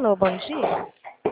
Alô, bom dia.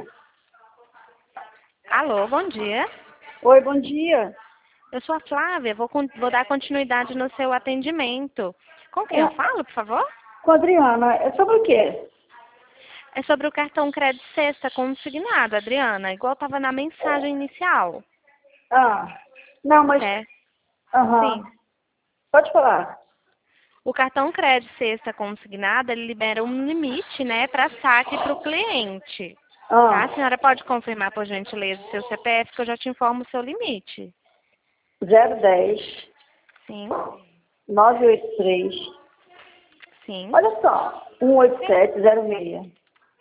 Alô, bom dia. Oi, bom dia. Eu sou a Flávia, vou dar continuidade no seu atendimento. Com quem eu falo, por favor? Com a Adriana. É sobre o quê? É sobre o cartão crédito sexta consignado, Adriana, igual estava na mensagem inicial. Ah, não, mas... É, sim. Aham. Pode falar. O cartão crédito sexta consignado, ele libera um limite, né, para saque para o cliente. Tá? A Ah, senhora pode confirmar, por gentileza, o seu CPF, que eu já te informo o seu limite. 010 Sim, 983. sim. Olha só, 18706.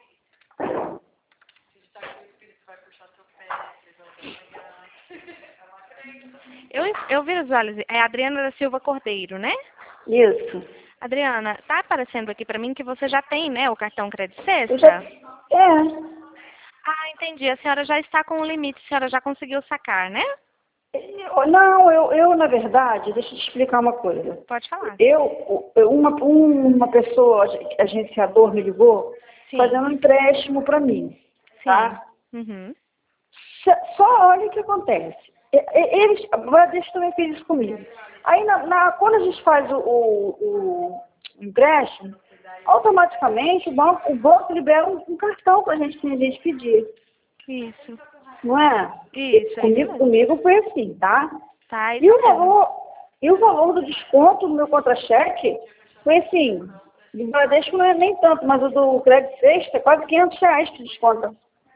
Eu visualizei. É a Adriana da Silva Cordeiro, né? Isso. Adriana, tá aparecendo aqui para mim que você já tem, né, o cartão crédito Eu já... sexta? É. Ah, entendi. A senhora já está com o limite, a senhora já conseguiu sacar, né? Não, na verdade, deixa eu te explicar uma coisa. Pode falar. Uma pessoa, agenciador, me ligou Sim, fazendo um empréstimo para mim, sim. tá? Uhum. Só olha o que acontece. Eles, o Bradesco também fez isso comigo. Aí, quando a gente faz o empréstimo, automaticamente o banco libera um cartão para a gente, que a gente pedir. Isso. Não é? Isso, é isso mesmo. Comigo foi assim, tá? Tá, E isso o mesmo. valor, e o valor do desconto no meu contra-cheque foi assim, do Bradesco não é nem tanto, mas o do crédito sexta é quase R$ 500 que desconta.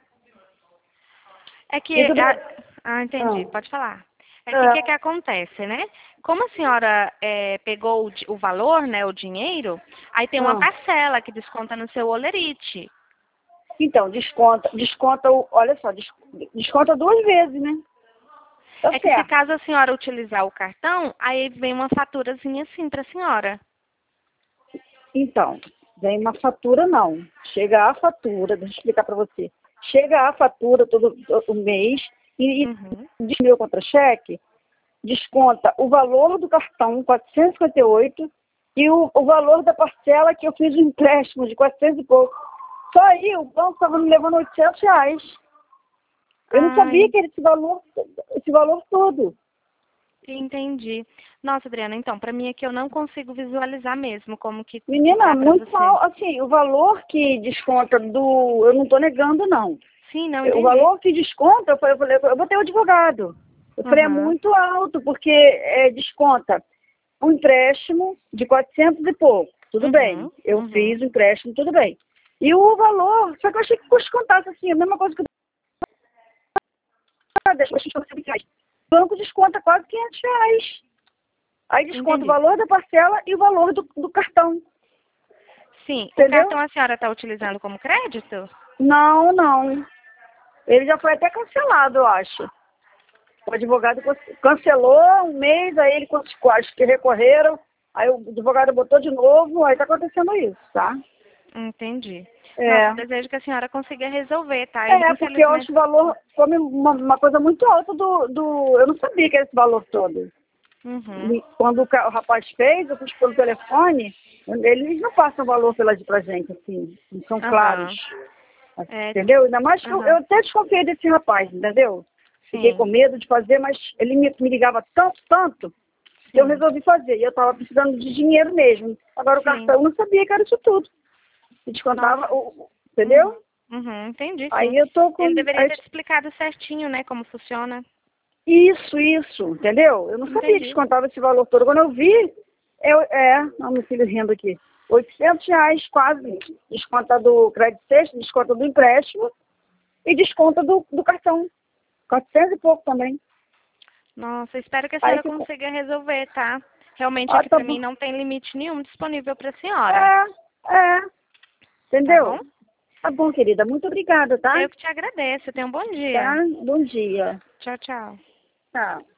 É E que... do Bradesco... entendi. Pode falar. É que o que É, acontece, né? Como a senhora pegou o valor, né, o dinheiro, aí tem uma ah. parcela que desconta no seu holerite. Então, olha só, desconta 2 vezes, né? Tá É que se certo. caso a senhora utilizar o cartão, aí vem uma faturazinha assim para a senhora. Então, vem uma fatura não. Chega a fatura, deixa eu explicar para você. Chega a fatura todo mês e Uhum. diz meu contra-cheque, desconta o valor do cartão, 458, e o valor da parcela que eu fiz o empréstimo de 400 e pouco. Só aí o banco estava me levando R$ 800. Eu não sabia Ai, que era esse valor todo. entendi. Nossa, Adriana, então, para mim aqui eu não consigo visualizar mesmo como que Menina, tá para muito você. mal, assim, o valor que desconta eu não estou negando, não. Sim, não O entendi. valor que desconta, eu falei, eu botei o advogado. Eu falei, é Aham. muito alto, porque desconta um empréstimo de 400 e pouco. Tudo bem, Uhum. eu Uhum. fiz o empréstimo, tudo bem. E o valor, só que eu achei que descontasse assim, a mesma coisa que o banco desconta quase R$ 500. Aí desconta o Entendi. valor da parcela e o valor do cartão, Sim, o entendeu? cartão a senhora está utilizando como crédito? Não, não. Ele já foi até cancelado, eu acho. O advogado cancelou um mês, aí ele acho que recorreram, aí o advogado botou de novo, aí tá acontecendo isso, tá? Entendi. Nossa, eu É, desejo que a senhora consiga resolver, tá? E, porque eu acho infelizmente. o valor como uma coisa muito alta eu não sabia que era esse valor todo. Uhum. E quando o rapaz fez, eu fiz pelo telefone, eles não passam valor pra gente, assim, não são claros. Aham. É, Entendeu? Ainda mais que eu aham. até desconfiei desse rapaz, entendeu? Fiquei com Sim, medo de fazer, mas ele me ligava tanto, tanto, que eu sim, resolvi fazer. E eu estava precisando de dinheiro mesmo. Agora o sim. cartão eu não sabia que era isso tudo. E Nossa. descontava, Uhum. entendeu? Uhum, entendi, sim. Aí eu tô Ele com. deveria ter te explicado certinho, né, como funciona. Isso, entendeu? Eu não sabia que Entendi. descontava esse valor todo. Quando eu vi, olha meu filho rindo aqui. R$ 800 quase. Desconta do crédito sexto, desconta do empréstimo e desconta do cartão. 400 e pouco também. Nossa, espero que a Aí senhora ficou. consiga resolver, tá? Realmente Ah, aqui tá pra bom. mim não tem limite nenhum disponível pra senhora, É, tá bom? entendeu? Tá bom, querida. Muito obrigada, tá? Eu que te agradeço. Tenha um bom Tá? dia. Bom dia. Tchau, tchau. Tá.